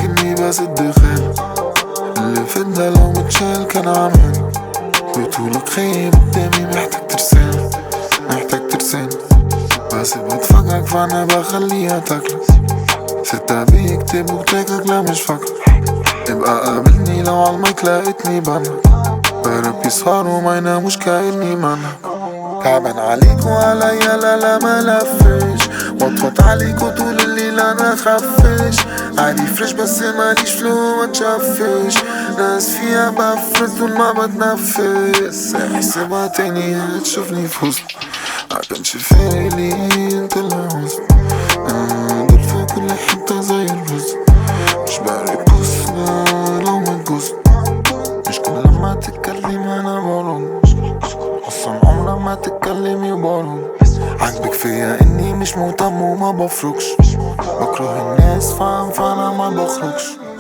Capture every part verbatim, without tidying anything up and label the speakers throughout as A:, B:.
A: لكني بس الدخان اللي فدا لو متشال كان عمل. بطولك خيب قدامي محتاج ترسان محتاج ترسان بس بتفكك فانا بخليها تاكلك. ستة بيكتب وبتاكك لا مش فاكر. ابقى قابلني لو عالمايك لقيتني بنا برب يسهر وما يناموش كأني منك. تعبان عليك وعليا لا لا ما لفش وطفط عليك وطول الليل انا خفش. عادي فريش بس ماليش فلو ما تشفش. ناس فيها بفرد طول ما بتنفس. احسبها تاني هتشوفني في حزن عكنش فارقلي انت اللي حزن. دول في كل حتة زي الرز مش بارق بوسنا لو ما تجوز. مش كل ما تتكلم انا برد اصلا عمرك ما تتكلمي برد. عاجبك فيا اني مش مهتم وما بفرقش. بكره الناس فاهم فانا ما بخرجش.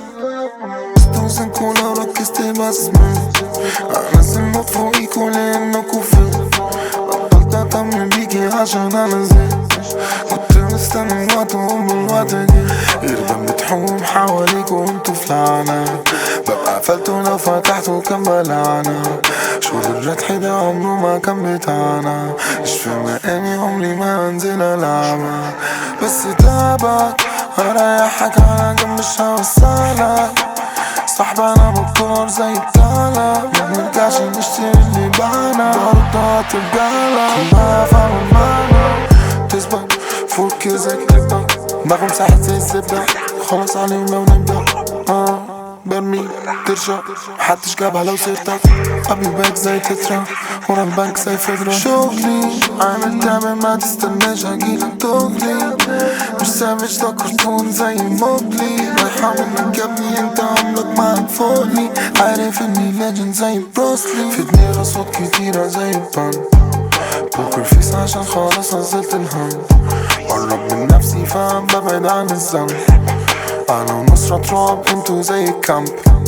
A: استوزن كولا وركزت بس من انزل نوت فوقيكوا لانكوا فين. بطلت اهتم بيكي عشان انا زين. كنت مستني الوقت وهم الوقت جه. غير بتحوم حواليك وانتوا في لعنة. ببقى قفلته لو فتحته كان بلعنة. شغل الرتح ده عمره ما كان بتاعنا. مش في مقامي عمري ما انزل العبة. بس تعبك هريحك على جنب مش هوصلك. صاحب انا بكار زي التالة ما بنرجعش نشتري اللي بانا. برضه هتبقالك ما فاهم المعنى. تسبق فوق كيزك نبدأ باخد مساحة زي الزبدة. خلاص عليهم لو نبدأ آه برمي ترجع محدش جابها لو سيرتك. قبل باك زي تترا ورا البنك زي فدرة. شغلي عامل تعمل ما تستناش اجيلك دغري. مش سافج ده كرتون زي موبلي. رايحة منك يا ابني انت عمرك ما هتفوقني. عارف اني ليجند زي بروسلي. في دماغي اصوات كتيرة زي البان. بوكر فيس عشان خلاص نزلت الهم. قرب من نفسي فاهم ببعد عن الذنب. انا ونصرة تراب انتو زي الكامب.